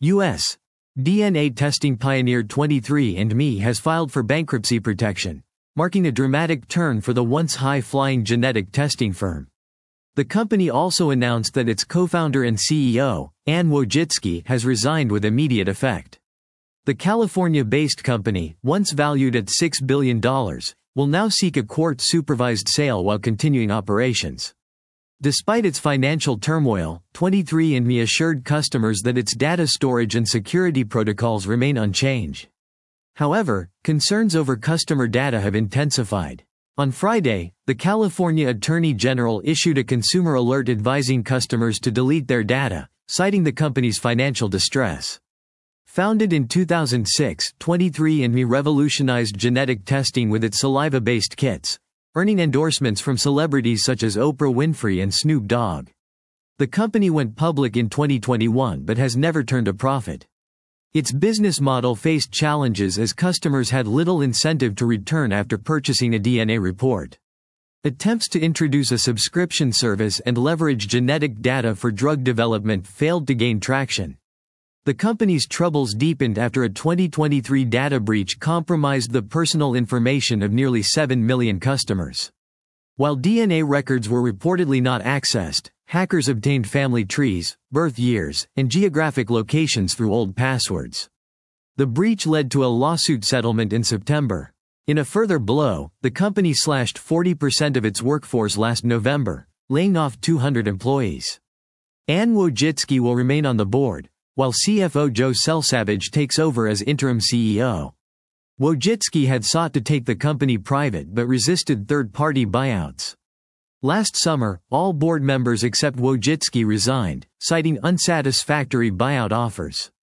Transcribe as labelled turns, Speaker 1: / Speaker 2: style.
Speaker 1: U.S. DNA testing pioneer 23andMe has filed for bankruptcy protection, marking a dramatic turn for the once high-flying genetic testing firm. The company also announced that its co-founder and CEO, Anne Wojcicki, has resigned with immediate effect. The California-based company, once valued at $6 billion, will now seek a court-supervised sale while continuing operations. Despite its financial turmoil, 23andMe assured customers that its data storage and security protocols remain unchanged. However, concerns over customer data have intensified. On Friday, the California Attorney General issued a consumer alert advising customers to delete their data, citing the company's financial distress. Founded in 2006, 23andMe revolutionized genetic testing with its saliva-based kits, earning endorsements from celebrities such as Oprah Winfrey and Snoop Dogg. The company went public in 2021 but has never turned a profit. Its business model faced challenges as customers had little incentive to return after purchasing a DNA report. Attempts to introduce a subscription service and leverage genetic data for drug development failed to gain traction. The company's troubles deepened after a 2023 data breach compromised the personal information of nearly 7 million customers. While DNA records were reportedly not accessed, hackers obtained family trees, birth years, and geographic locations through old passwords. The breach led to a lawsuit settlement in September. In a further blow, the company slashed 40% of its workforce last November, laying off 200 employees. Anne Wojcicki will remain on the board, while CFO Joe Selsavage takes over as interim CEO. Wojcicki had sought to take the company private but resisted third-party buyouts. Last summer, all board members except Wojcicki resigned, citing unsatisfactory buyout offers.